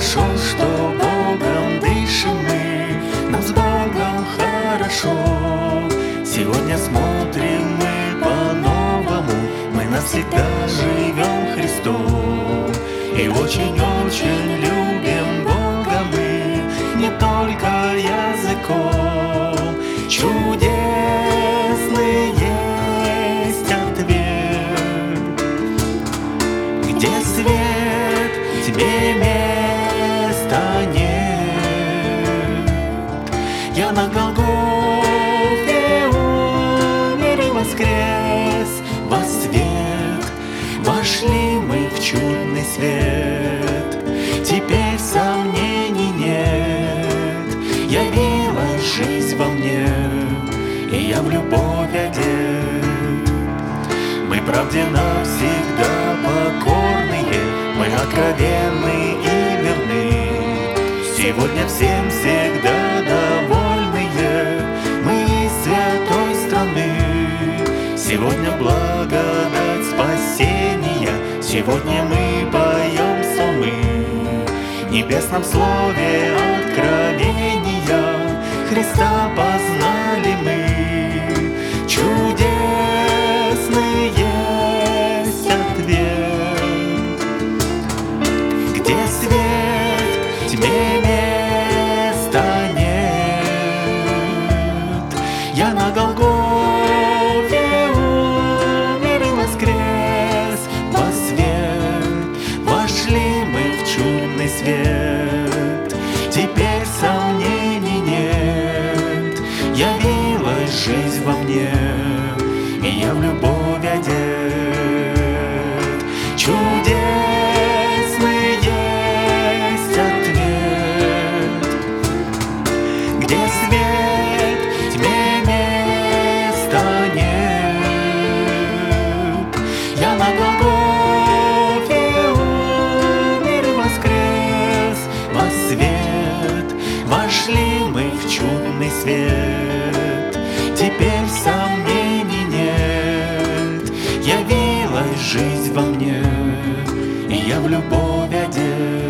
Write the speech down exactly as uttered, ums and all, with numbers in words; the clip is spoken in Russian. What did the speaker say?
хорошо, что Богом дышим мы, нам с Богом хорошо. Сегодня смотрим мы по-новому, мы навсегда живем Христом. И очень-очень любим Бога мы, не только языком. Чудесный есть ответ, где свет, тебе места нет. Я на Голгофе умер и воскрес во свет. Вошли мы в чудный свет, теперь сомнений нет. Явилась жизнь во мне, и я в любовь одет. Мы правде навсегда покорные, мы откровенны и верны. Сегодня всем всегда довольные, мы из святой страны. Сегодня благодать спасения, сегодня мы поем псалмы. В небесном слове откровения Христа познали мы. Чудесный есть ответ, где свет, тьме места нет. Я на Голгофе умер и воскрес во свет. Вошли мы в чудный свет, теперь сомнений нет. Явилась жизнь во мне, и я в любовь одет. Чудесный есть ответ, где свет, тьме места нет. Я на Голгофе умер и воскрес во свет. Вошли мы в чудный свет, теперь сомнений нет. Явилась жизнь во мне, и я в любовь одет.